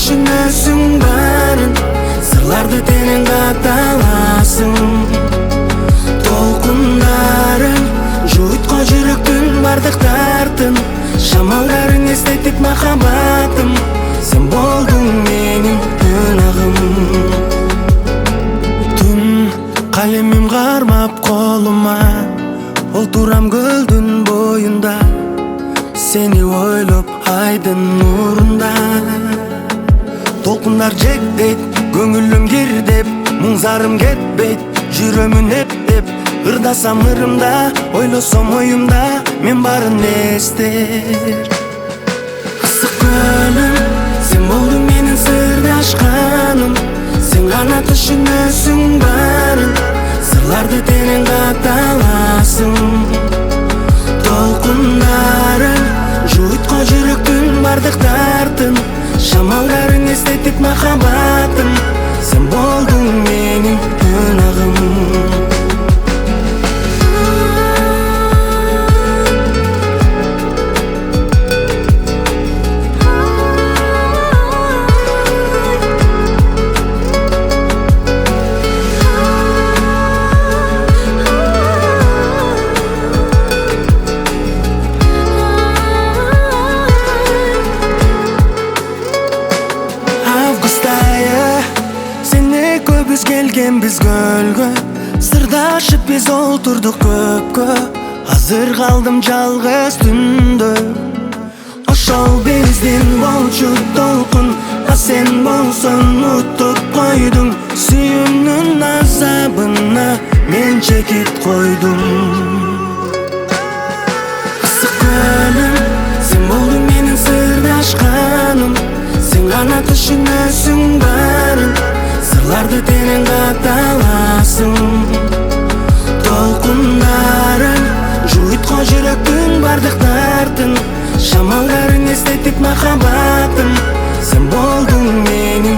түшүнөсүң баарын, сырларды терең каталасың. Толкундарың жуйткан жүрөктүн бардык дартын, шамалдарың эстетип махаббатым. Сен болдуң менин ынагым. Түн калемим кармап колума, олтурам көлдүн боюнда, сени ойлоп айдын нурунда. Толкундар жектейт, көңүлүм кирдеп, муңзарым кетпейт, жүрөмүн эптеп. Ырдасам ырымда, ойлосом оюмда, мен барын эстер. Ысык көлүм, сен болдуң менин сырдашканым. Сен гана түшүнөсүң баарын, сырларды терең каталасың. Толкундарың жуйткан жүрөктүн бардык дартын, шамалдарың эстетип махаббатым. Сен болдуң менин ынагым. Көбүз келгенбиз көлгө, сырдашып биз олтурдук көпкө. Азыр калдым жалгыз түндө. Ошол биздин болчу толкун, а сен болсоң утуп койдуң. Сүйүүмдүн азабына мен чекит койдум. Ысык көлүм, сен болдуң менин сырдашканым. Сен гана түшүнөсүң баарын, сырларды терең каталасың. Толкундарың жуйткан жүрөктүн бардык дартын, шамалдарың эстетип махаббатым. Сен болдуң менин